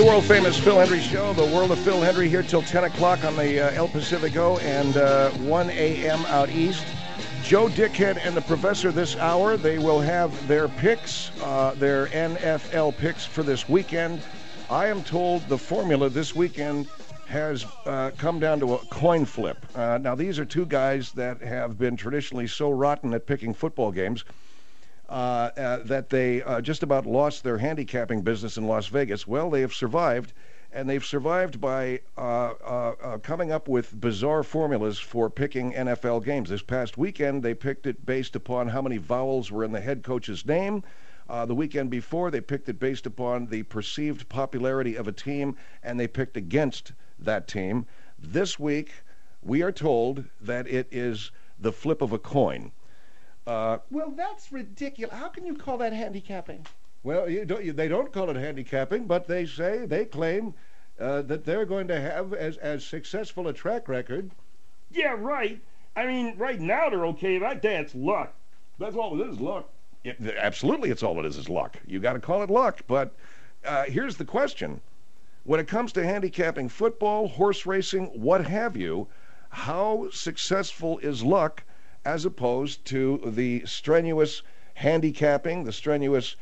the world-famous Phil Hendry Show, the World of Phil Hendry, here till 10 o'clock on the El Pacifico and 1 a.m. out east. Joe Dickhead and the Professor this hour. They will have their picks, their NFL picks for this weekend. I am told the formula this weekend has come down to a coin flip. Now, these are two guys that have been traditionally so rotten at picking football games that they just about lost their handicapping business in Las Vegas. Well, they have survived, and they've survived by coming up with bizarre formulas for picking NFL games. This past weekend, they picked it based upon how many vowels were in the head coach's name. The weekend before, they picked it based upon the perceived popularity of a team, and they picked against that team. This week, we are told that it is the flip of a coin. Well, that's ridiculous. How can you call that handicapping? Well, they don't call it handicapping, but they claim that they're going to have as successful a track record. Yeah, right. I mean, right now they're okay. That's luck. That's all it is, luck. Absolutely, it's all it is luck. You got to call it luck. But here's the question. When it comes to handicapping football, horse racing, what have you, how successful is luck as opposed to the strenuous handicapping, the strenuous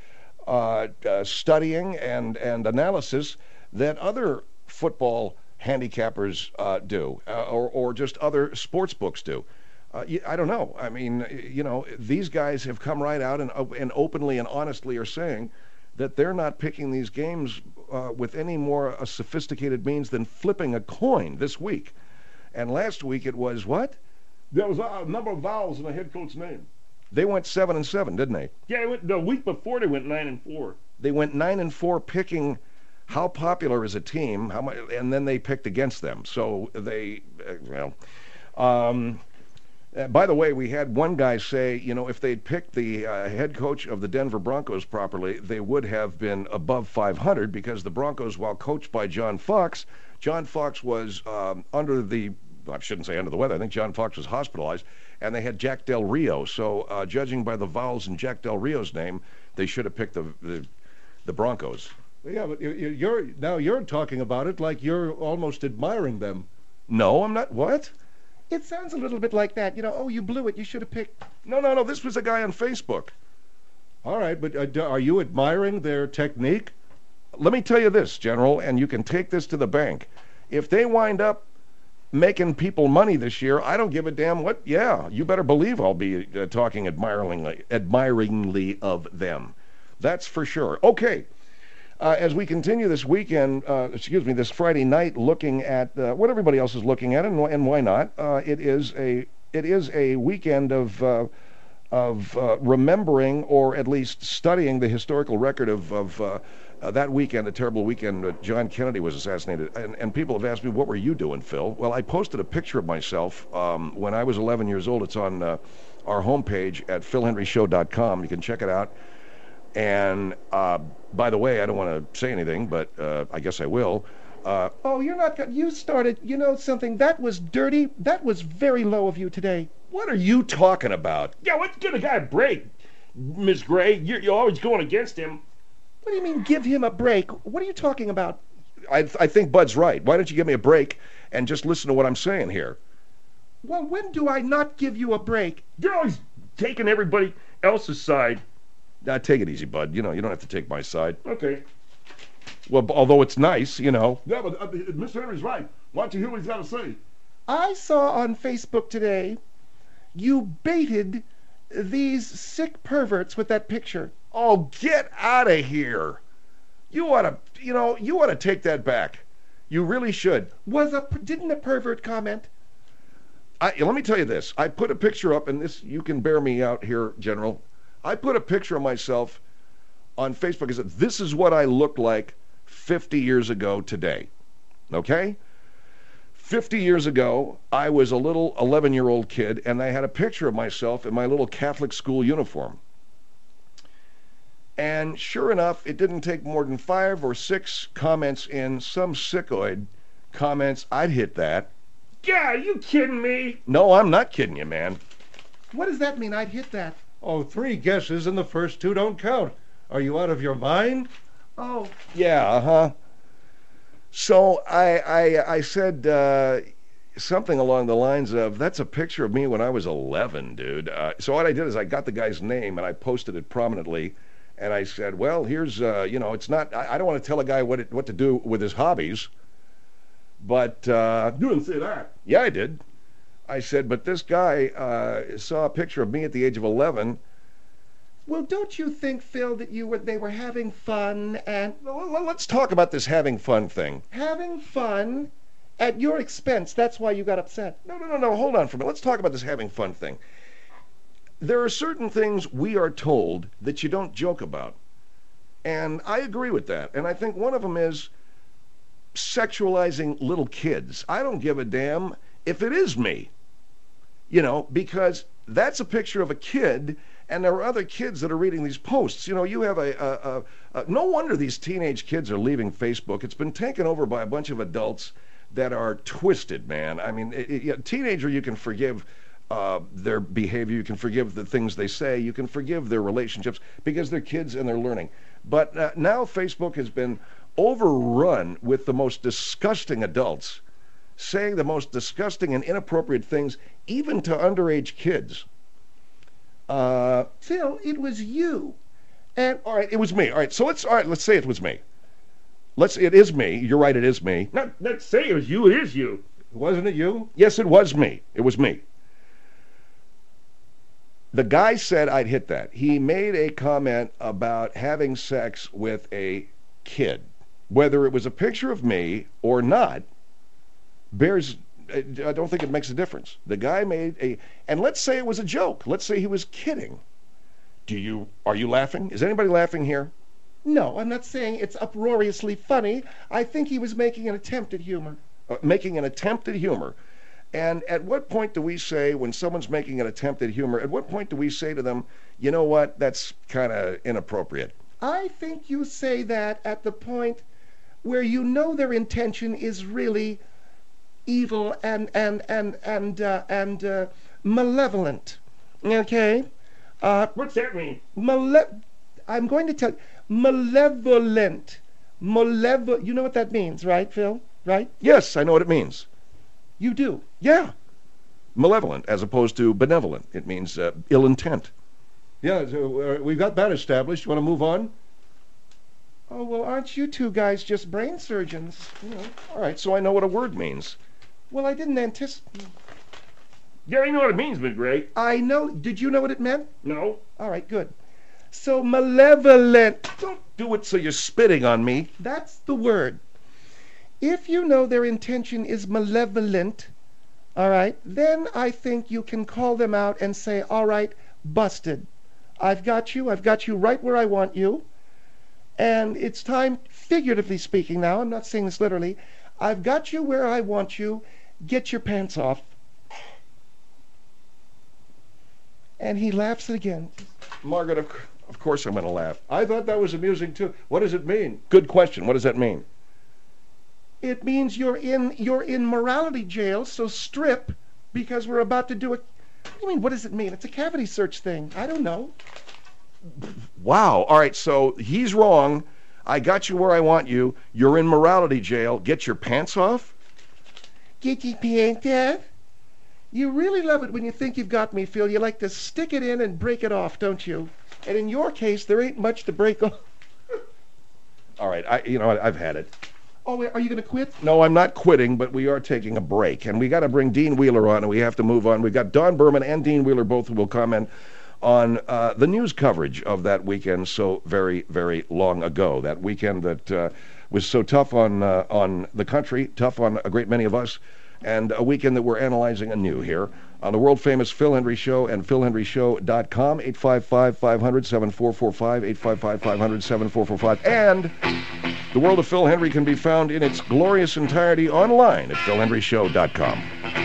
studying and analysis that other football handicappers do, or just other sports books do? I don't know. I mean, these guys have come right out and openly and honestly are saying that they're not picking these games with any more sophisticated means than flipping a coin this week. And last week it was what? There was a number of vowels in the head coach's name. They went 7-7, didn't they? Yeah, the week before they went 9-4. They went 9-4 picking how popular is a team, how much, and then they picked against them. So they, by the way, we had one guy say, if they'd picked the head coach of the Denver Broncos properly, they would have been above 500 because the Broncos, while coached by John Fox was under the, I shouldn't say under the weather. I think John Fox was hospitalized, and they had Jack Del Rio. So, judging by the vowels in Jack Del Rio's name, they should have picked the Broncos. Yeah, but you're talking about it like you're almost admiring them. No, I'm not. What? It sounds a little bit like that. You blew it. You should have picked. No. This was a guy on Facebook. All right, but are you admiring their technique? Let me tell you this, General, and you can take this to the bank. If they wind up making people money this year, I don't give a damn what. Yeah, you better believe I'll be talking admiringly of them. That's for sure. Okay, as we continue this weekend, this Friday night, looking at what everybody else is looking at, and why not? It is a weekend of remembering, or at least studying, the historical record of that weekend, a terrible weekend that John Kennedy was assassinated. And people have asked me, what were you doing, Phil? Well, I posted a picture of myself when I was 11 years old. It's on our homepage at philhenryshow.com. You can check it out. And by the way, I don't want to say anything, but I guess I will. Oh, you're not. You started. You know something? That was dirty. That was very low of you today. What are you talking about? Yeah, let's give a guy a break, Miss Gray. You're always going against him. What do you mean, give him a break? What are you talking about? I think Bud's right. Why don't you give me a break and just listen to what I'm saying here? Well, when do I not give you a break? You're always taking everybody else's side. Take it easy, Bud. You don't have to take my side. Okay. Well, although it's nice, Yeah, but Mr. Henry's right. Why don't you hear what he's got to say? I saw on Facebook today you baited these sick perverts with that picture. Oh, get out of here. You ought to take that back. You really should. Didn't a pervert comment? Let me tell you this. I put a picture up, and this, you can bear me out here, General. I put a picture of myself on Facebook. I said, this is what I looked like 50 years ago today. Okay? 50 years ago, I was a little 11-year-old kid, and I had a picture of myself in my little Catholic school uniform. And sure enough, it didn't take more than 5 or 6 comments in, some sickoid comments, I'd hit that. Yeah, are you kidding me? No, I'm not kidding you, man. What does that mean, I'd hit that? Oh, 3 guesses and the first 2 don't count. Are you out of your mind? Oh. Yeah, So I said something along the lines of, that's a picture of me when I was 11, dude. So what I did is I got the guy's name and I posted it prominently. And I said, well, here's, it's not, I don't want to tell a guy what to do with his hobbies. But, You didn't say that. yeah, I did. I said, but this guy saw a picture of me at the age of 11. Well, don't you think, Phil, that they were having fun and Let's talk about this having fun thing. having fun at your expense? That's why you got upset. No. Hold on for a minute. Let's talk about this having fun thing. There are certain things we are told that you don't joke about. And I agree with that. And I think one of them is sexualizing little kids. I don't give a damn if it is me. Because that's a picture of a kid, and there are other kids that are reading these posts. You have no wonder these teenage kids are leaving Facebook. It's been taken over by a bunch of adults that are twisted, man. I mean, a teenager, you can forgive their behavior, you can forgive the things they say, you can forgive their relationships because they're kids and they're learning. But now Facebook has been overrun with the most disgusting adults saying the most disgusting and inappropriate things, even to underage kids. Phil, it was you. And All right, it was me. All right, so let's say it was me. It is me. You're right, it is me. Not say it was you, it is you. Wasn't it you? Yes, it was me. It was me. The guy said I'd hit that. He made a comment about having sex with a kid. Whether it was a picture of me or not, I don't think it makes a difference. The guy and let's say it was a joke. Let's say he was kidding. Are you laughing? Is anybody laughing here? no, I'm not saying it's uproariously funny. I think he was making an attempt at humor. Making an attempt at humor. And at what point do we say, when someone's making an attempt at humor, at what point do we say to them, you know what, that's kind of inappropriate? I think you say that at the point where you know their intention is really evil and malevolent. Okay? What's that mean? I'm going to tell you. Malevolent. You know what that means, right, Phil? Right? Yes, I know what it means. You do. Yeah. Malevolent as opposed to benevolent. It means ill intent. Yeah, so we've got that established. You want to move on? Oh, well, aren't you two guys just brain surgeons? All right, so I know what a word means. Well, I didn't anticipate. Yeah, I know what it means, Big Ray. I know. Did you know what it meant? No. All right, good. So, malevolent. Don't do it so you're spitting on me. That's the word. If you know their intention is malevolent, all right, then I think you can call them out and say, all right, busted. I've got you right where I want you. And it's time, figuratively speaking now, I'm not saying this literally, I've got you where I want you. Get your pants off. And he laughs again. Margaret, of course I'm going to laugh. I thought that was amusing too. What does it mean? Good question. What does that mean? It means you're in morality jail, so strip, because we're about to do it. What do you mean, what does it mean? It's a cavity search thing. I don't know. Wow. All right, so he's wrong. I got you where I want you. You're in morality jail. Get your pants off? Get your pants off? You really love it when you think you've got me, Phil. You like to stick it in and break it off, don't you? And in your case, there ain't much to break off. All right, I've had it. Oh, wait, are you going to quit? No, I'm not quitting, but we are taking a break. And we got to bring Dean Wheeler on, and we have to move on. We've got Don Berman and Dean Wheeler, both who will comment on the news coverage of that weekend so very, very long ago. That weekend that was so tough on the country, tough on a great many of us, and a weekend that we're analyzing anew here on the world-famous Phil Hendry Show and philhendryshow.com, 855-500-7445, 855-500-7445. And the World of Phil Hendry can be found in its glorious entirety online at philhendryshow.com.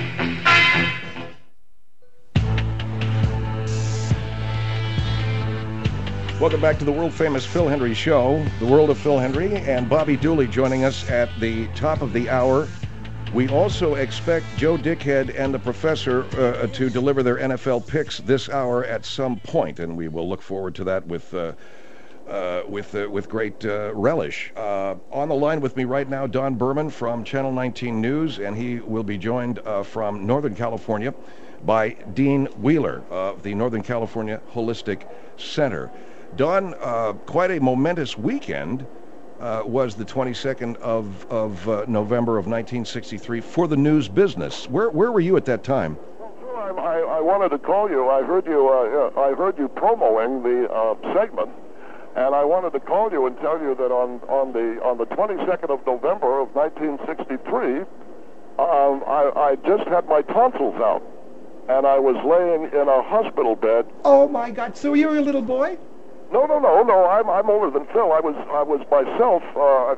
Welcome back to the world-famous Phil Hendry Show, the World of Phil Hendry, and Bobby Dooley joining us at the top of the hour. We also expect Joe Dickhead and the Professor to deliver their NFL picks this hour at some point, and we will look forward to that with with great relish. On the line with me right now, Don Berman from Channel 19 News, and he will be joined from Northern California by Dean Wheeler of the Northern California Holistic Center. Don, quite a momentous weekend was the 22nd of November of 1963 for the news business. Where were you at that time? I wanted to call you. I heard you promoting the segment, and I wanted to call you and tell you that on the 22nd of November of 1963, I just had my tonsils out, and I was laying in a hospital bed. Oh my God! So you were a little boy? No. I'm older than Phil. I was myself. I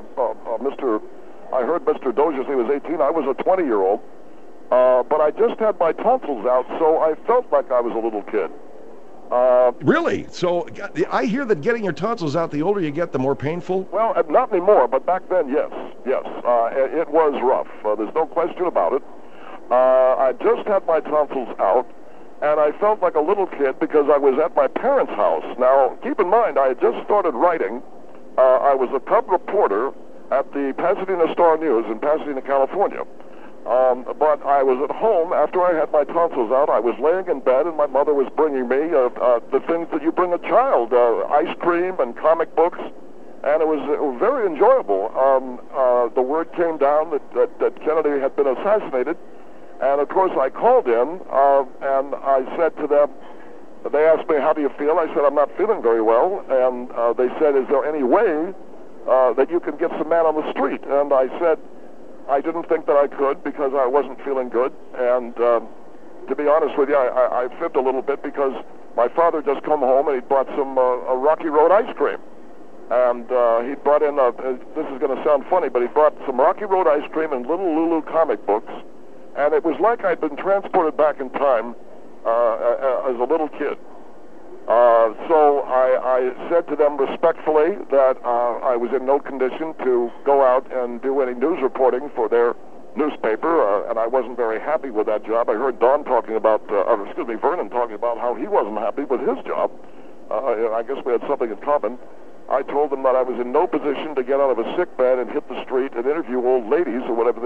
heard Mr. Dozier say he was 18. I was a 20-year-old. But I just had my tonsils out, so I felt like I was a little kid. Really? So I hear that getting your tonsils out, the older you get, the more painful? Well, not anymore, but back then, yes. It was rough. There's no question about it. I just had my tonsils out, and I felt like a little kid because I was at my parents' house. Now, keep in mind, I had just started writing. I was a cub reporter at the Pasadena Star-News in Pasadena, California. But I was at home after I had my tonsils out. I was laying in bed, and my mother was bringing me the things that you bring a child, ice cream and comic books, and it was very enjoyable. The word came down that Kennedy had been assassinated, and of course I called in, and I said to them, they asked me, how do you feel? I said, I'm not feeling very well, and they said, is there any way that you can get some man on the street? And I said, I didn't think that I could because I wasn't feeling good, and to be honest with you, I fibbed a little bit because my father just come home and he brought some a Rocky Road ice cream, and he brought in this is going to sound funny, but he brought some Rocky Road ice cream and little Lulu comic books, and it was like I'd been transported back in time as a little kid. So I said to them respectfully that I was in no condition to go out and do any news reporting for their newspaper, and I wasn't very happy with that job. I heard Vernon talking about how he wasn't happy with his job. I guess we had something in common. I told them that I was in no position to get out of a sick bed and hit the street and interview old ladies or whatever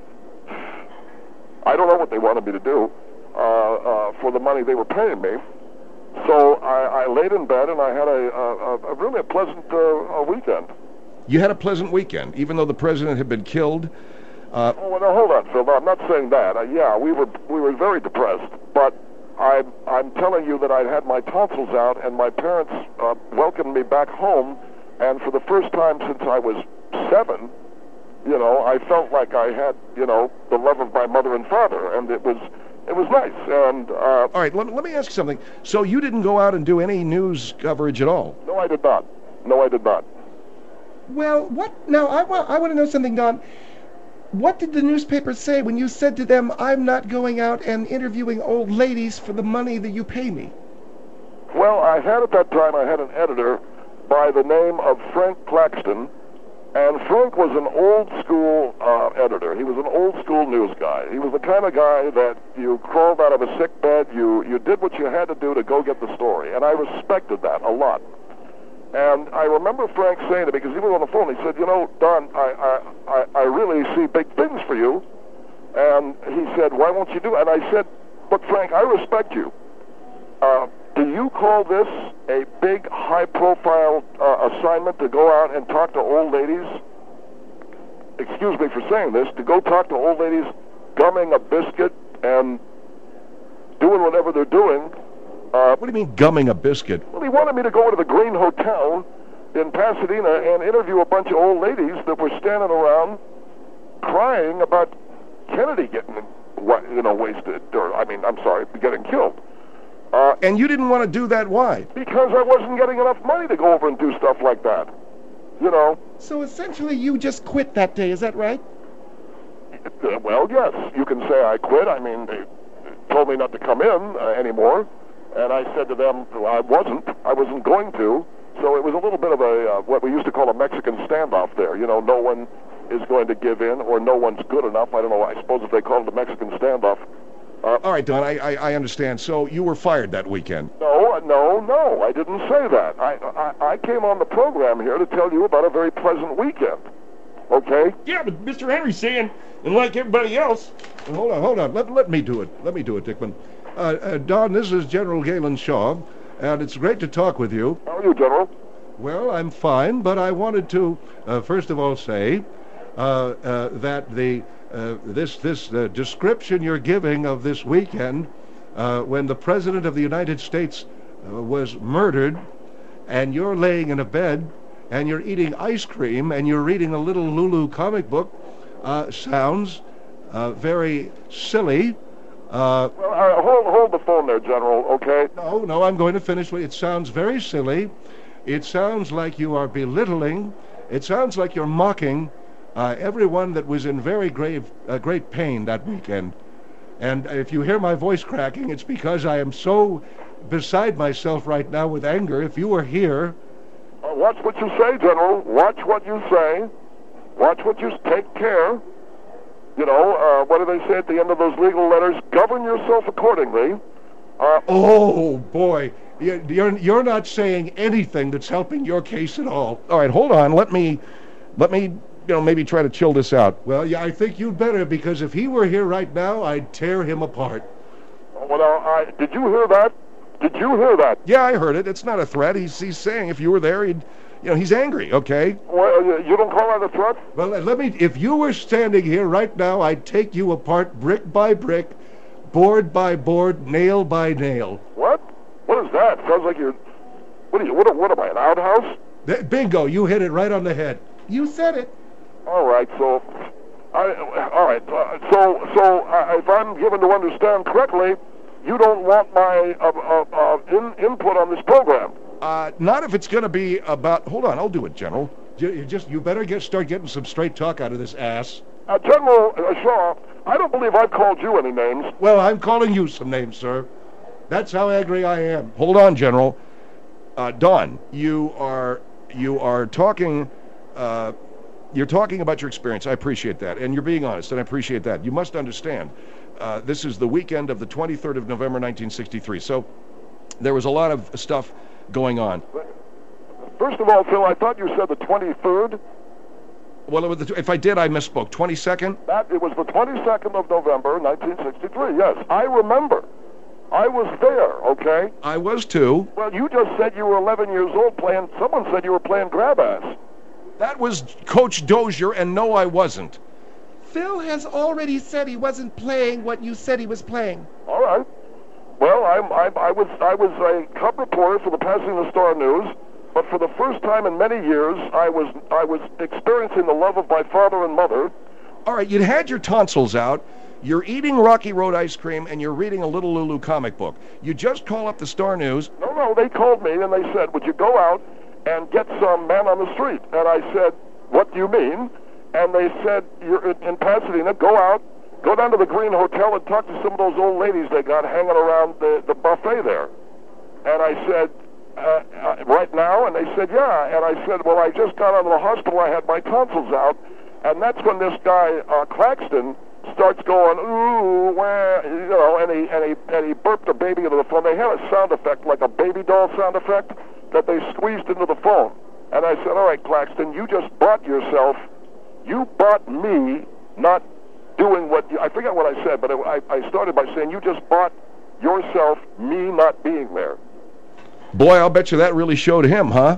I don't know what they wanted me to do for the money they were paying me. So I laid in bed, and I had a really pleasant weekend. You had a pleasant weekend, even though the president had been killed. Oh, well, now, hold on, Phil. No, I'm not saying that. Yeah, we were very depressed, but I'm telling you that I had my tonsils out, and my parents welcomed me back home, and for the first time since I was 7, I felt like I had, the love of my mother and father, and it was nice. And all right, let me ask you something. So you didn't go out and do any news coverage at all? No, I did not. Well, what? Now, I want to know something, Don. What did the newspapers say when you said to them, I'm not going out and interviewing old ladies for the money that you pay me? Well, at that time, I had an editor by the name of Frank Claxton, and Frank was an old-school editor. He was an old-school news guy. He was the kind of guy that you crawled out of a sick bed, you did what you had to do to go get the story, and I respected that a lot. And I remember Frank saying to me, because he was on the phone, he said, Don, I really see big things for you. And he said, why won't you do it? And I said, look, Frank, I respect you. Do you call this a big, high-profile assignment to go out and talk to old ladies? Excuse me for saying this, to go talk to old ladies gumming a biscuit and doing whatever they're doing. What do you mean, gumming a biscuit? Well, he wanted me to go to the Green Hotel in Pasadena and interview a bunch of old ladies that were standing around crying about Kennedy getting, wasted, or, getting killed. And you didn't want to do that, why? Because I wasn't getting enough money to go over and do stuff like that. So essentially you just quit that day, is that right? Well, yes. You can say I quit. I mean, they told me not to come in anymore. And I said to them, I wasn't going to. So it was a little bit of a, what we used to call a Mexican standoff there. No one is going to give in, or no one's good enough. I don't know, I suppose if they called it a Mexican standoff, All right, Don, I understand. So you were fired that weekend. No, I didn't say that. I came on the program here to tell you about a very pleasant weekend. Okay? Yeah, but Mr. Henry's saying, and like everybody else. Hold on. Let me do it, Dickman. Don, this is General Galen Shaw, and it's great to talk with you. How are you, General? Well, I'm fine, but I wanted to, first of all, say that this description you're giving of this weekend when the President of the United States was murdered, and you're laying in a bed, and you're eating ice cream, and you're reading a little Lulu comic book, sounds very silly. Well, hold the phone there, General, okay? No, I'm going to finish. It sounds very silly. It sounds like you are belittling. It sounds like you're mocking everyone that was in very great pain that weekend. And if you hear my voice cracking, it's because I am so beside myself right now with anger. If you were here... watch what you say, General. Watch what you say. Watch what you... Take care. You know, what do they say at the end of those legal letters? Govern yourself accordingly. Oh, boy. You're not saying anything that's helping your case at all. All right, hold on. Let me, maybe try to chill this out. Well, yeah, I think you'd better, because if he were here right now, I'd tear him apart. Well, now, did you hear that? Did you hear that? Yeah, I heard it. It's not a threat. He's saying if you were there, he's angry, okay? Well, you don't call that a threat? Well, if you were standing here right now, I'd take you apart brick by brick, board by board, nail by nail. What? What is that? Sounds like you're... What am I, an outhouse? Bingo, you hit it right on the head. You said it. All right, so... if I'm given to understand correctly, you don't want my input on this program. Not if it's going to be about... Hold on, I'll do it, General. You better start getting some straight talk out of this ass. General Shaw, I don't believe I've called you any names. Well, I'm calling you some names, sir. That's how angry I am. Hold on, General. Don, you are talking... you're talking about your experience. I appreciate that. And you're being honest, and I appreciate that. You must understand, this is the weekend of the 23rd of November, 1963. So there was a lot of stuff going on. First of all, Phil, I thought you said the 23rd. Well, if I did, I misspoke. 22nd? It was the 22nd of November, 1963, yes. I remember. I was there, okay? I was too. Well, you just said you were 11 years old playing... Someone said you were playing grab-ass. That was Coach Dozier, and no, I wasn't. Phil has already said he wasn't playing what you said he was playing. All right. Well, I was a cub reporter for the Pasadena Star News, but for the first time in many years, I was experiencing the love of my father and mother. All right, you'd had your tonsils out, you're eating Rocky Road ice cream, and you're reading a Little Lulu comic book. You just call up the Star News. No, they called me and they said, would you go out and get some man on the street? And I said, what do you mean? And they said, you're in Pasadena, go out, go down to the Green Hotel and talk to some of those old ladies they got hanging around the buffet there. And I said, right now? And they said, yeah. And I said, well, I just got out of the hospital, I had my tonsils out. And that's when this guy, Claxton, starts going, ooh, wah, and he burped a baby into the phone. They had a sound effect, like a baby doll sound effect, that they squeezed into the phone. And I said, all right, Claxton, you just bought yourself, you bought me not doing what I forget what I said, but I started by saying you just bought yourself me not being there. Boy, I'll bet you that really showed him, huh?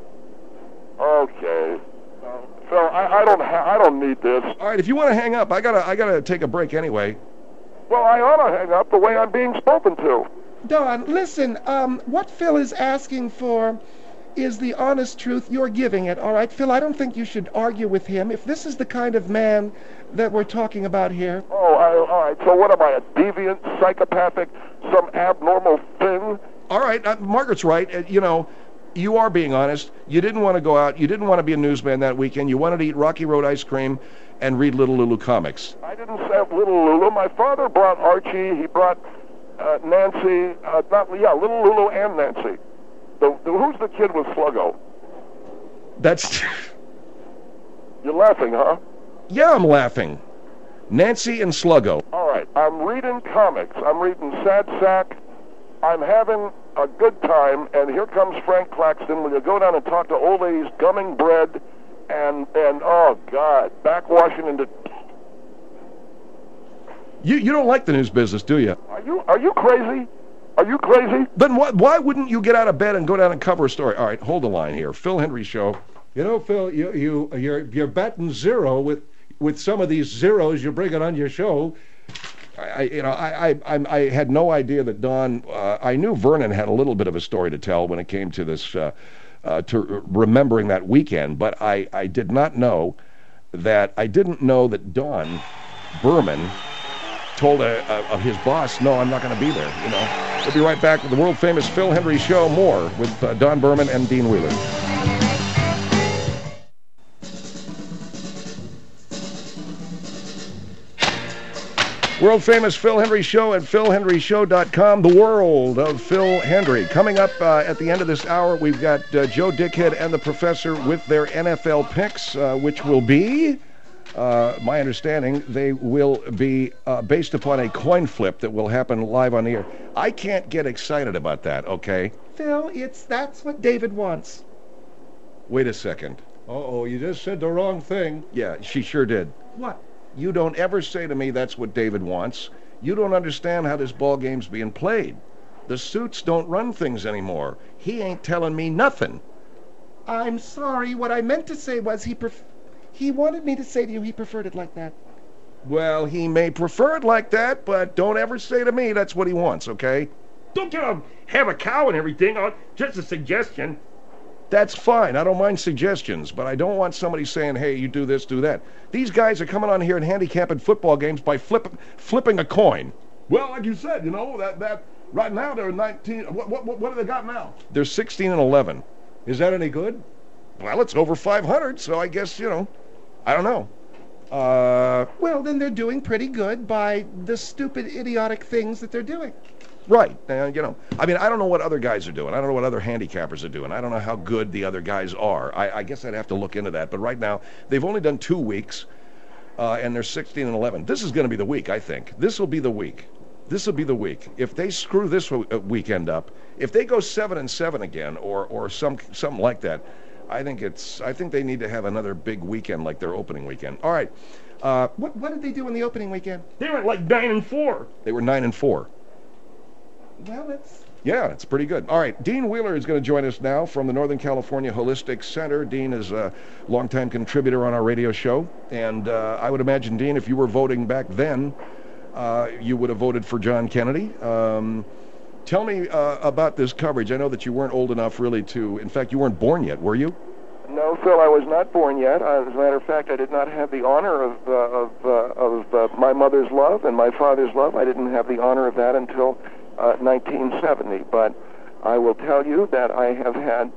Okay. Phil, I don't need this. All right, if you want to hang up, I gotta take a break anyway. Well, I ought to hang up the way I'm being spoken to. Don, listen, what Phil is asking for is the honest truth. You're giving it, all right? Phil, I don't think you should argue with him. If this is the kind of man that we're talking about here... Oh, all right, so what am I, a deviant, psychopathic, some abnormal thing? All right, Margaret's right. You are being honest. You didn't want to go out. You didn't want to be a newsman that weekend. You wanted to eat Rocky Road ice cream and read Little Lulu comics. I didn't say Little Lulu. My father brought Archie. He brought Nancy. Little Lulu and Nancy. Who's the kid with Sluggo? That's... You're laughing, huh? Yeah, I'm laughing. Nancy and Sluggo. All right, I'm reading comics. I'm reading Sad Sack. I'm having a good time, and here comes Frank Claxton. Will you go down and talk to old ladies gumming bread and oh, God, backwashing into... You don't like the news business, do you? Are you crazy? Are you crazy? Then why wouldn't you get out of bed and go down and cover a story? All right, hold the line here. Phil Hendry Show. You know, Phil, you're batting zero with some of these zeros you're bringing on your show. I had no idea that Don. I knew Vernon had a little bit of a story to tell when it came to this, to remembering that weekend. But I did not know that. I didn't know that Don Berman told of his boss, "No, I'm not going to be there." You know. We'll be right back with the world famous Phil Hendry Show. More with Don Berman and Dean Wheeler. World famous Phil Hendry Show at philhendryshow.com. The world of Phil Hendry. Coming up at the end of this hour, we've got Joe Dickhead and the Professor with their NFL picks, which will be, my understanding, they will be based upon a coin flip that will happen live on the air. I can't get excited about that, okay? Phil, that's what David wants. Wait a second. Uh-oh, you just said the wrong thing. Yeah, she sure did. What? You don't ever say to me that's what David wants. You don't understand how this ball game's being played. The suits don't run things anymore. He ain't telling me nothing. I'm sorry. What I meant to say was he wanted me to say to you he preferred it like that. Well, he may prefer it like that, but don't ever say to me that's what he wants, okay? Don't get to have a cow and everything. Just a suggestion. That's fine. I don't mind suggestions, but I don't want somebody saying, hey, you do this, do that. These guys are coming on here and handicapping football games by flipping a coin. Well, like you said, you know, that right now they're 19. What do they got now? They're 16 and 11. Is that any good? Well, it's over 500, so I guess, you know, I don't know. Well, then they're doing pretty good by the stupid, idiotic things that they're doing. Right. You know, I mean, I don't know what other guys are doing. I don't know what other handicappers are doing. I don't know how good the other guys are. I guess I'd have to look into that. But right now, they've only done 2 weeks, and they're 16 and 11. This is going to be the week, I think. This will be the week. This will be the week. If they screw this weekend up, if they go 7 and 7 again, or something like that, I think they need to have another big weekend like their opening weekend. All right. What did they do in the opening weekend? They went like 9 and 4. They were 9 and 4. Well, it's pretty good. All right, Dean Wheeler is going to join us now from the Northern California Holistic Center. Dean is a longtime contributor on our radio show, and I would imagine, Dean, if you were voting back then, you would have voted for John Kennedy. Tell me about this coverage. I know that you weren't old enough really to, in fact, you weren't born yet, were you? No, Phil, I was not born yet. As a matter of fact, I did not have the honor of my mother's love and my father's love. I didn't have the honor of that until 1970, but I will tell you that I have had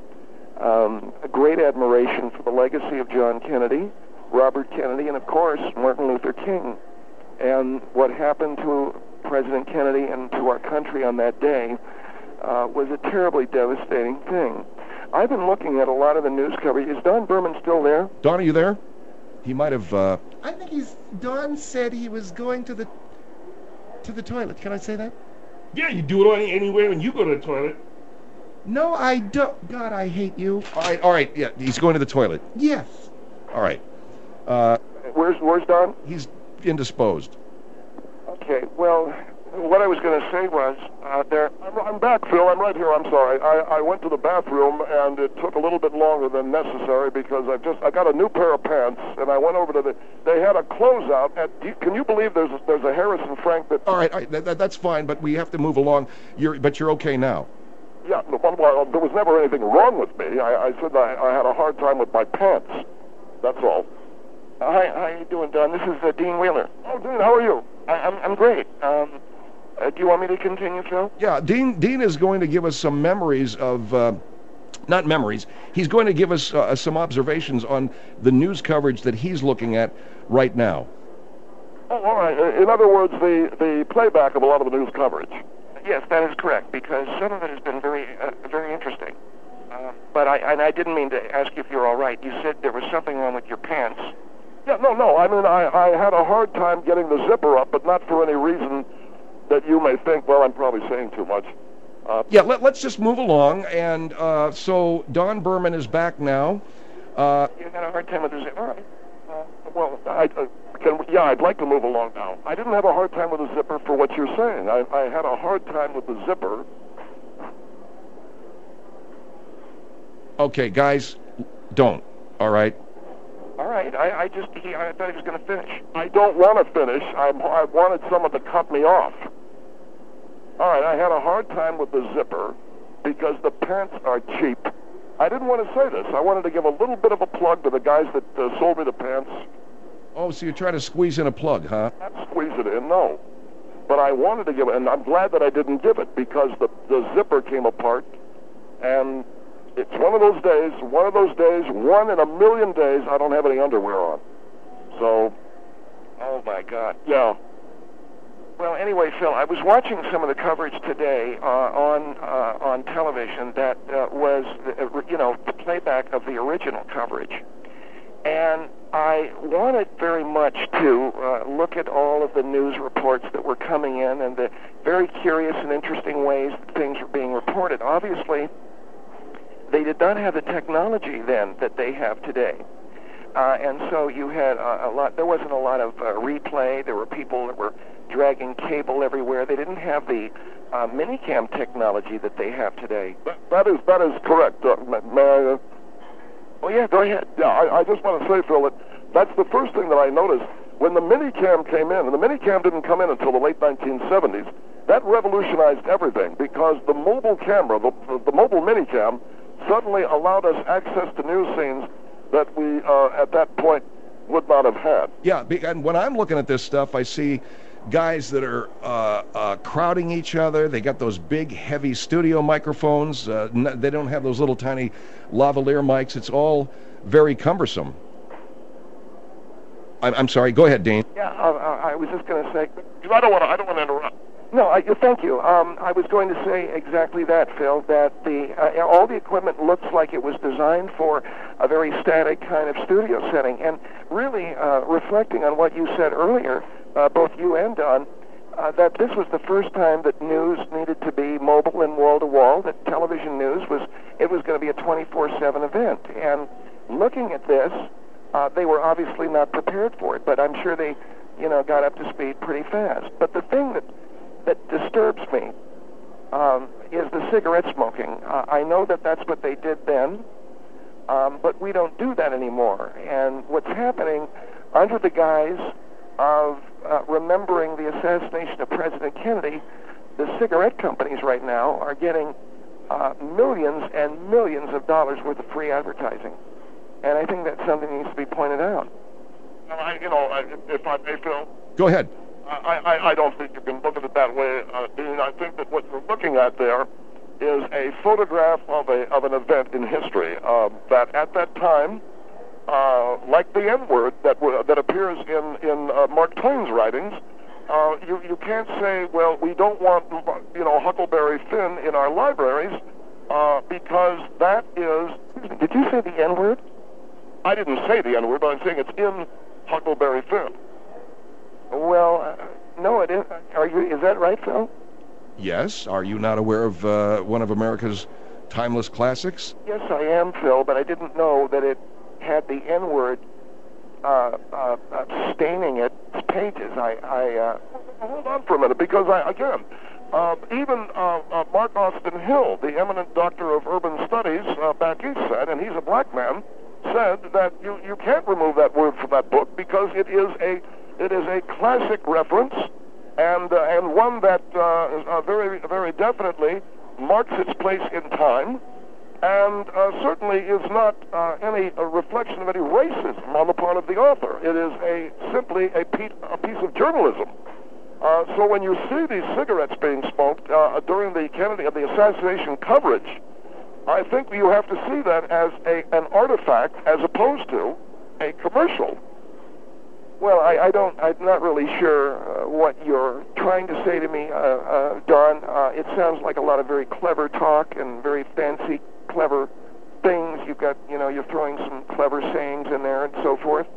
a great admiration for the legacy of John Kennedy, Robert Kennedy, and of course Martin Luther King. And what happened to President Kennedy and to our country on that day was a terribly devastating thing. I've been looking at a lot of the news coverage. Is Don Berman still there? Don, are you there? He might have... I think Don said he was going to the toilet. Can I say that? Yeah, you do it anywhere when you go to the toilet. No, I don't. God, I hate you. All right. Yeah, he's going to the toilet. Yes. All right. Where's Don? He's indisposed. Okay, well, what I was going to say was, I'm back, Phil. I'm right here. I'm sorry. I went to the bathroom, and it took a little bit longer than necessary because I got a new pair of pants, and I went over to they had a closeout. Can you believe there's a Harrison Frank that... All right, that's fine, but we have to move along. But you're okay now. Yeah, well, there was never anything wrong with me. I said I had a hard time with my pants. That's all. Hi, how you doing, Don? This is Dean Wheeler. Oh, Dean, how are you? I'm great. Do you want me to continue, Phil? Yeah, Dean is going to give us some memories of, not memories, he's going to give us some observations on the news coverage that he's looking at right now. Oh, all right. In other words, the playback of a lot of the news coverage. Yes, that is correct, because some of it has been very interesting. But I didn't mean to ask you if you're all right. You said there was something wrong with your pants. Yeah, no. I mean, I had a hard time getting the zipper up, but not for any reason that you may think, well, I'm probably saying too much. Yeah, let's just move along. And so Don Berman is back now. You had a hard time with the zipper. Well, I'd like to move along now. I didn't have a hard time with the zipper for what you're saying. I had a hard time with the zipper. Okay, guys, don't. All right? All right. I thought he was going to finish. I don't want to finish. I wanted someone to cut me off. All right, I had a hard time with the zipper because the pants are cheap. I didn't want to say this. I wanted to give a little bit of a plug to the guys that sold me the pants. Oh, so you're trying to squeeze in a plug, huh? Not squeeze it in, no. But I wanted to give it, and I'm glad that I didn't give it because the zipper came apart, and it's one of those days, one in a million days, I don't have any underwear on. So, Oh, my God. yeah. Well, anyway, Phil, I was watching some of the coverage today on television that was, the playback of the original coverage. And I wanted very much to look at all of the news reports that were coming in and the very curious and interesting ways that things were being reported. Obviously, they did not have the technology then that they have today. And so you had there wasn't a lot of replay. There were people that were dragging cable everywhere. They didn't have the minicam technology that they have today. That is correct. May I... Oh, yeah, go ahead. Yeah, I just want to say, Phil, that's the first thing that I noticed. When the minicam came in, and the minicam didn't come in until the late 1970s, that revolutionized everything because the mobile camera, the mobile minicam, suddenly allowed us access to news scenes that we, at that point, would not have had. Yeah, and when I'm looking at this stuff, I see guys that are crowding each other. They got those big, heavy studio microphones. They don't have those little tiny lavalier mics. It's all very cumbersome. I'm sorry. Go ahead, Dean. Yeah, I was just going to say... I don't want to interrupt. No, thank you. I was going to say exactly that, Phil, that all the equipment looks like it was designed for a very static kind of studio setting. And really, reflecting on what you said earlier, both you and Don, that this was the first time that news needed to be mobile and wall-to-wall, that television news was going to be a 24/7 event. And looking at this, they were obviously not prepared for it, but I'm sure they, got up to speed pretty fast. But the thing that disturbs me is the cigarette smoking. I know that that's what they did then, but we don't do that anymore. And what's happening under the guise of remembering the assassination of President Kennedy, the cigarette companies right now are getting millions and millions of dollars worth of free advertising. And I think that's something that needs to be pointed out. If I may, Phil. Go ahead. I don't think you can look at it that way, Dean. I think that what you're looking at there is a photograph of an event in history that at that time, like the N-word that appears in Mark Twain's writings, you can't say, well, we don't want Huckleberry Finn in our libraries because that is. Did you say the N-word? I didn't say the N-word, but I'm saying it's in Huckleberry Finn. Well, no, it isn't. Is that right, Phil? Yes. Are you not aware of one of America's timeless classics? Yes, I am, Phil, but I didn't know that it had the N-word staining its pages. Hold on for a minute, because even Mark Austin Hill, the eminent doctor of urban studies back east said, and he's a black man, said that you can't remove that word from that book because it is a classic reference and one that very, very definitely marks its place in time and certainly is not any reflection of any racism on the part of the author. It is simply a piece of journalism. So when you see these cigarettes being smoked during the assassination coverage, I think you have to see that as an artifact as opposed to a commercial. Well, I'm not really sure what you're trying to say to me, Don. It sounds like a lot of very clever talk and very fancy, clever things. You've got, you're throwing some clever sayings in there and so forth.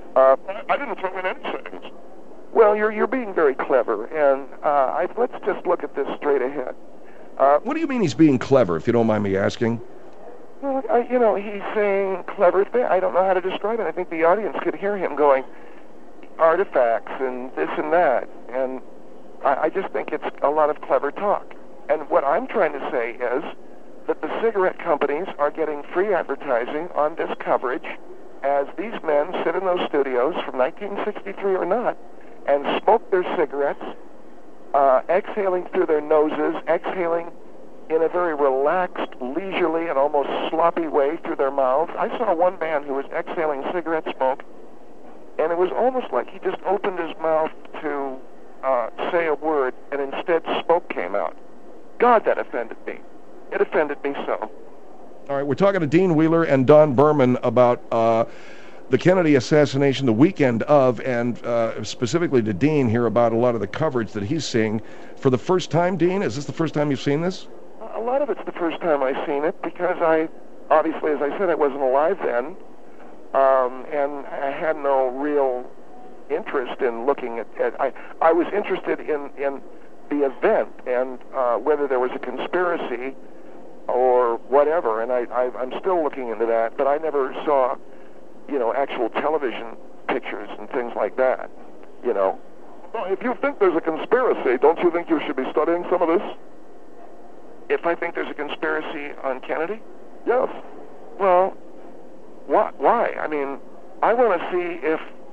I didn't throw in any settings. Well, you're being very clever, and let's just look at this straight ahead. What do you mean he's being clever, if you don't mind me asking? Well, he's saying clever thing. I don't know how to describe it. I think the audience could hear him going, artifacts and this and that, and I just think it's a lot of clever talk. And what I'm trying to say is that the cigarette companies are getting free advertising on this coverage as these men sit in those studios from 1963 or not and smoke their cigarettes, exhaling through their noses, exhaling in a very relaxed, leisurely, and almost sloppy way through their mouths. I saw one man who was exhaling cigarette smoke, and it was almost like he just opened his mouth to say a word, and instead smoke came out. God, that offended me. It offended me so. All right, we're talking to Dean Wheeler and Don Berman about the Kennedy assassination, the weekend of, and specifically to Dean here about a lot of the coverage that he's seeing. For the first time, Dean, is this the first time you've seen this? A lot of it's the first time I've seen it because obviously, as I said, I wasn't alive then, and I had no real interest in looking at I was interested in the event and whether there was a conspiracy or whatever, and I'm still looking into that, but I never saw, actual television pictures and things like that, Well, if you think there's a conspiracy, don't you think you should be studying some of this? If I think there's a conspiracy on Kennedy? Yes. Well, why? I mean, I want to see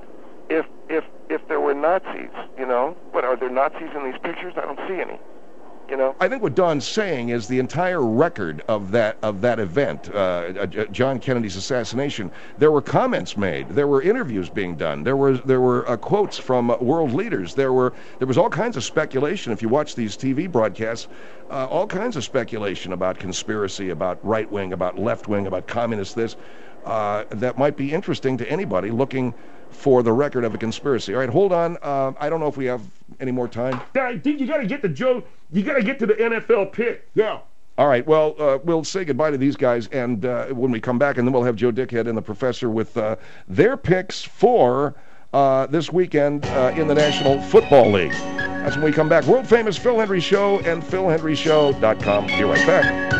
if there were Nazis, But are there Nazis in these pictures? I don't see any, I think what Don's saying is the entire record of that event, John Kennedy's assassination. There were comments made. There were interviews being done. There were quotes from world leaders. There was all kinds of speculation. If you watch these TV broadcasts, all kinds of speculation about conspiracy, about right wing, about left wing, about communist this. That might be interesting to anybody looking for the record of a conspiracy. All right, hold on. I don't know if we have any more time. I think you got to get to Joe. You got to get to the NFL pick. Yeah. All right, well, we'll say goodbye to these guys, and when we come back, and then we'll have Joe Dickhead and the professor with their picks for this weekend in the National Football League. That's when we come back. World-famous Phil Hendrie Show and PhilHendrieShow.com. Be right back.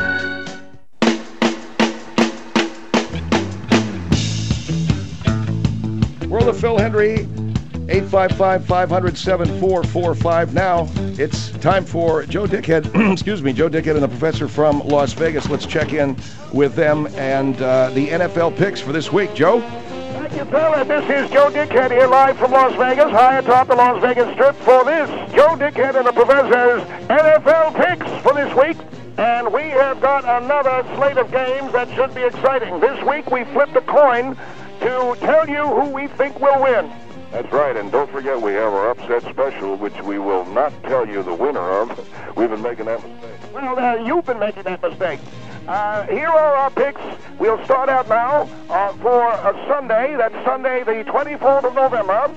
World of Phil Hendrie, 855-500-7445. Now it's time for Joe Dickhead, excuse me, Joe Dickhead and the professor from Las Vegas. Let's check in with them and the NFL picks for this week. Joe? Thank you, Phil. And this is Joe Dickhead here live from Las Vegas, high atop the Las Vegas Strip for this Joe Dickhead and the professor's NFL picks for this week. And we have got another slate of games that should be exciting. This week we flipped a coin to tell you who we think will win. That's right, and don't forget we have our upset special, which we will not tell you the winner of. We've been making that mistake. Well, you've been making that mistake. Here are our picks. We'll start out now for Sunday. That's Sunday, the 24th of November,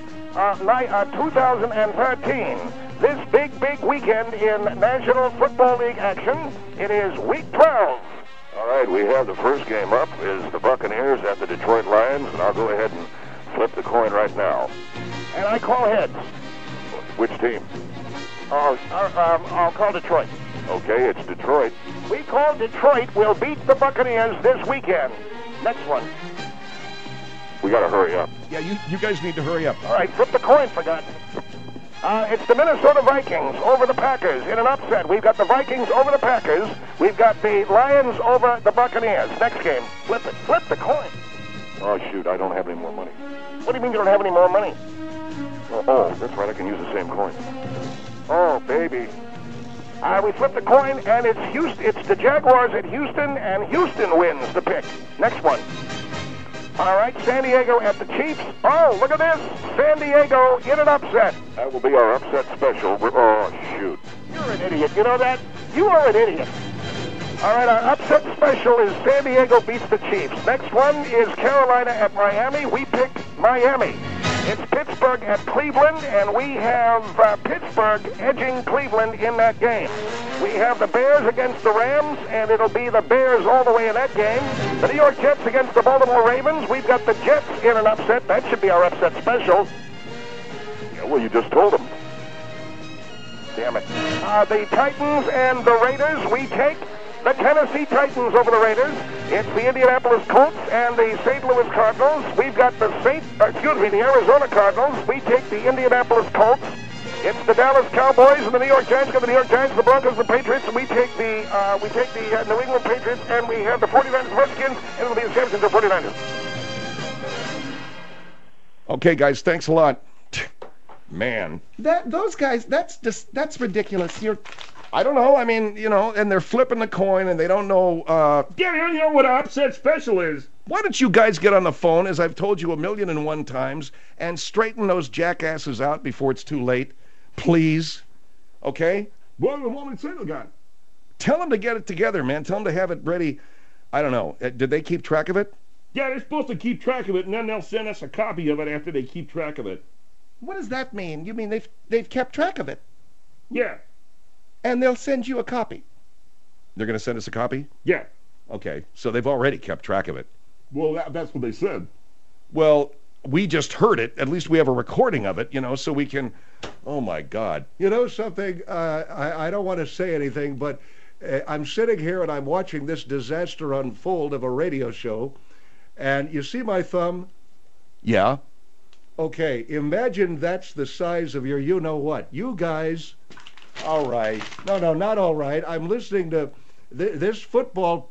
2013. This big weekend in National Football League action. It is Week 12. All right, we have the first game up is the Buccaneers at the Detroit Lions, and I'll go ahead and flip the coin right now. And I call heads. Which team? I'll call Detroit. Okay, it's Detroit. We call Detroit will beat the Buccaneers this weekend. Next one. We got to hurry up. Yeah, you guys need to hurry up. All right, flip the coin, for God's sake. It's the Minnesota Vikings over the Packers in an upset. We've got the Vikings over the Packers. We've got the Lions over the Buccaneers. Next game. Flip it. Flip the coin. Oh, shoot, I don't have any more money. What do you mean you don't have any more money? Oh, that's right, I can use the same coin. Oh, baby. We flip the coin, and it's the Jaguars at Houston, and Houston wins the pick. Next one. All right, San Diego at the Chiefs. Oh, look at this. San Diego in an upset. That will be our upset special. Oh, shoot. You're an idiot. You know that? You are an idiot. All right, our upset special is San Diego beats the Chiefs. Next one is Carolina at Miami. We pick Miami. It's Pittsburgh at Cleveland, and we have Pittsburgh edging Cleveland in that game. We have the Bears against the Rams, and it'll be the Bears all the way in that game. The New York Jets against the Baltimore Ravens. We've got the Jets in an upset. That should be our upset special. Yeah, well, you just told them. Damn it. The Titans and the Raiders, we take the Tennessee Titans over the Raiders. It's the Indianapolis Colts and the St. Louis Cardinals. We've got the the Arizona Cardinals. We take the Indianapolis Colts. It's the Dallas Cowboys and the New York Giants. Got the New York Giants, the Broncos, the Patriots, and we take the New England Patriots, and we have the 49ers, Redskins, and it'll be the San Francisco 49ers. Okay, guys, thanks a lot. Man. Those guys, that's ridiculous. I don't know. I mean, and they're flipping the coin, and they don't know. Yeah, you know what an upset special is. Why don't you guys get on the phone, as I've told you 1,000,001 times, and straighten those jackasses out before it's too late? Please. Okay? What woman said the guy? Tell them to get it together, man. Tell them to have it ready. I don't know. Did they keep track of it? Yeah, they're supposed to keep track of it, and then they'll send us a copy of it after they keep track of it. What does that mean? You mean they've kept track of it? Yeah. And they'll send you a copy? They're going to send us a copy? Yeah. Okay, so they've already kept track of it. Well, that's what they said. Well, we just heard it. At least we have a recording of it, so we can... Oh, my God. You know something? I don't want to say anything, but I'm sitting here and I'm watching this disaster unfold of a radio show, and you see my thumb? Yeah? Okay, imagine that's the size of your you-know-what. You guys... All right. No, not all right. I'm listening to this football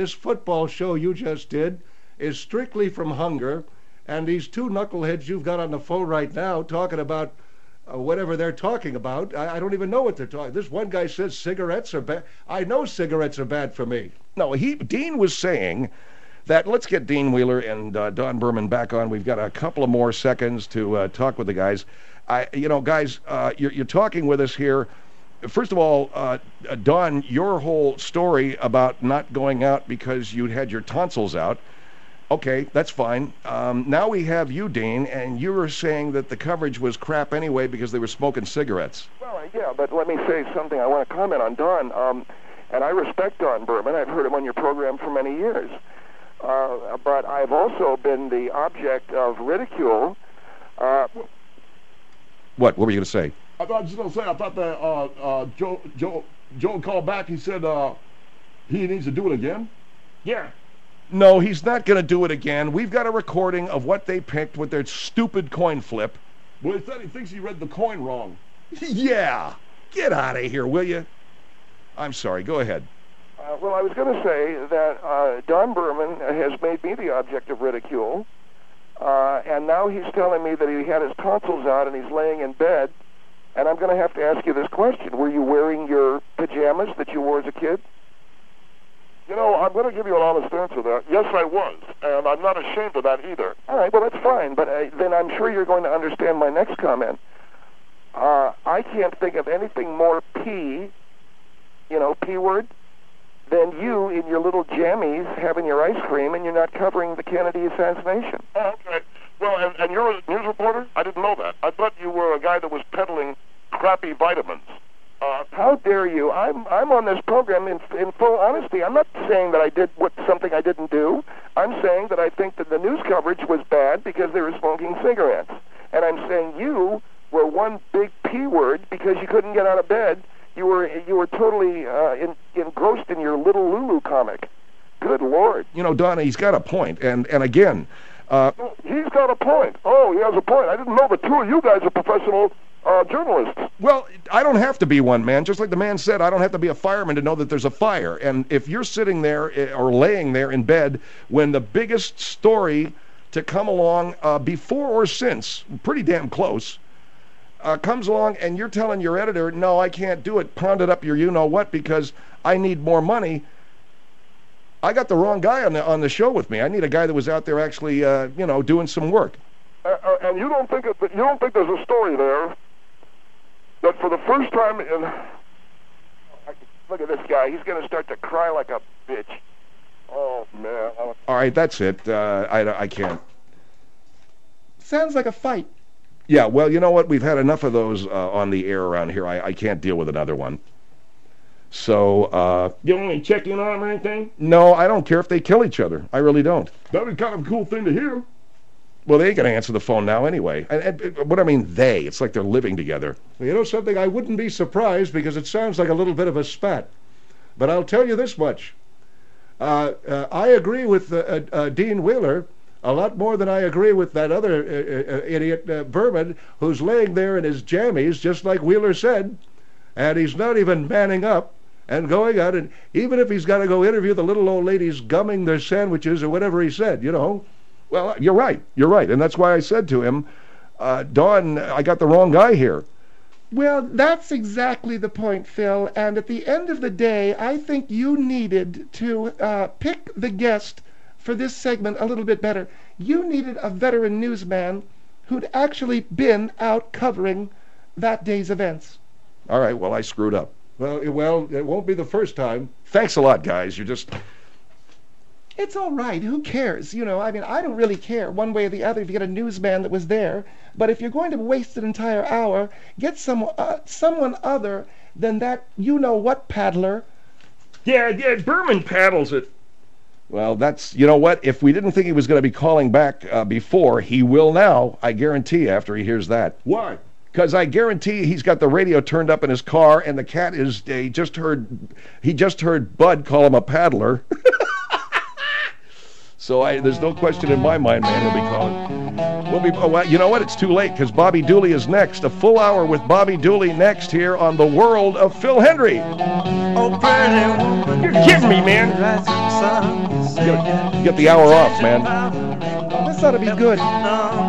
show you just did is strictly from hunger, and these two knuckleheads you've got on the phone right now talking about whatever they're talking about. I don't even know what they're talking. This one guy says cigarettes are bad. I know cigarettes are bad for me. No, Dean was saying that. Let's get Dean Wheeler and Don Berman back on. We've got a couple of more seconds to talk with the guys. Guys, you're talking with us here. First of all, Don, your whole story about not going out because you had your tonsils out, okay, that's fine. Now we have you, Dean, and you were saying that the coverage was crap anyway because they were smoking cigarettes. Well, yeah, but let me say something. I want to comment on Don, and I respect Don Berman. I've heard him on your program for many years. But I've also been the object of ridicule. What were you going to say? I thought that Joe called back. He said he needs to do it again. Yeah. No, he's not going to do it again. We've got a recording of what they picked with their stupid coin flip. Well, he said he thinks he read the coin wrong. Yeah. Get out of here, will you? I'm sorry. Go ahead. Well, I was going to say that Don Berman has made me the object of ridicule, and now he's telling me that he had his tonsils out and he's laying in bed. And I'm going to have to ask you this question. Were you wearing your pajamas that you wore as a kid? I'm going to give you an honest answer there. Yes, I was, and I'm not ashamed of that either. All right, well, that's fine, but then I'm sure you're going to understand my next comment. I can't think of anything more P word, than you in your little jammies having your ice cream and you're not covering the Kennedy assassination. Oh, okay. Well, and you're a news reporter? I didn't know that. I thought you were a guy that was peddling crappy vitamins. How dare you? I'm on this program in full honesty. I'm not saying that I did something I didn't do. I'm saying that I think that the news coverage was bad because they were smoking cigarettes. And I'm saying you were one big P word because you couldn't get out of bed. You were totally engrossed in your little Lulu comic. Good Lord. Donna, he's got a point. And again... he's got a point. Oh, he has a point. I didn't know the two of you guys are professional journalists. Well, I don't have to be one, man. Just like the man said, I don't have to be a fireman to know that there's a fire. And if you're sitting there or laying there in bed when the biggest story to come along before or since, pretty damn close, comes along and you're telling your editor, no, I can't do it, pound it up your you-know-what because I need more money, I got the wrong guy on the show with me. I need a guy that was out there actually, doing some work. And you don't think there's a story there that for the first time in... Look at this guy. He's going to start to cry like a bitch. Oh, man. All right, that's it. I can't. Sounds like a fight. Yeah, well, you know what? We've had enough of those on the air around here. I can't deal with another one. So, You want me to check in on them or anything? no, I don't care if they kill each other. I really don't. That'd be kind of a cool thing to hear. Well, they ain't going to answer the phone now anyway. And what I mean, they. It's like they're living together. You know something? I wouldn't be surprised because it sounds like a little bit of a spat. But I'll tell you this much. I agree with Dean Wheeler a lot more than I agree with that other idiot, Berman, who's laying there in his jammies, just like Wheeler said, and he's not even manning up and going out, and even if he's got to go interview the little old ladies gumming their sandwiches or whatever he said, you know. Well, you're right. You're right. And that's why I said to him, Don, I got the wrong guy here. Well, that's exactly the point, Phil. And at the end of the day, I think you needed to pick the guest for this segment a little bit better. You needed a veteran newsman who'd actually been out covering that day's events. All right, well, I screwed up. Well, it won't be the first time. Thanks a lot, guys. You're just... It's all right. Who cares? You know, I mean, I don't really care one way or the other if you get a newsman that was there. But if you're going to waste an entire hour, get someone other than that you-know-what paddler. Yeah, Berman paddles it. Well, that's... You know what? If we didn't think he was going to be calling back before, he will now, I guarantee, after he hears that. Why? Because I guarantee he's got the radio turned up in his car, and the cat is... He just heard Bud call him a paddler. So there's no question in my mind, man, he'll be calling. Well, you know what? It's too late because Bobby Dooley is next. A full hour with Bobby Dooley next here on The World of Phil Hendrie. Oh, pretty woman. You're kidding me, man. Get the hour off, man. This ought to be good.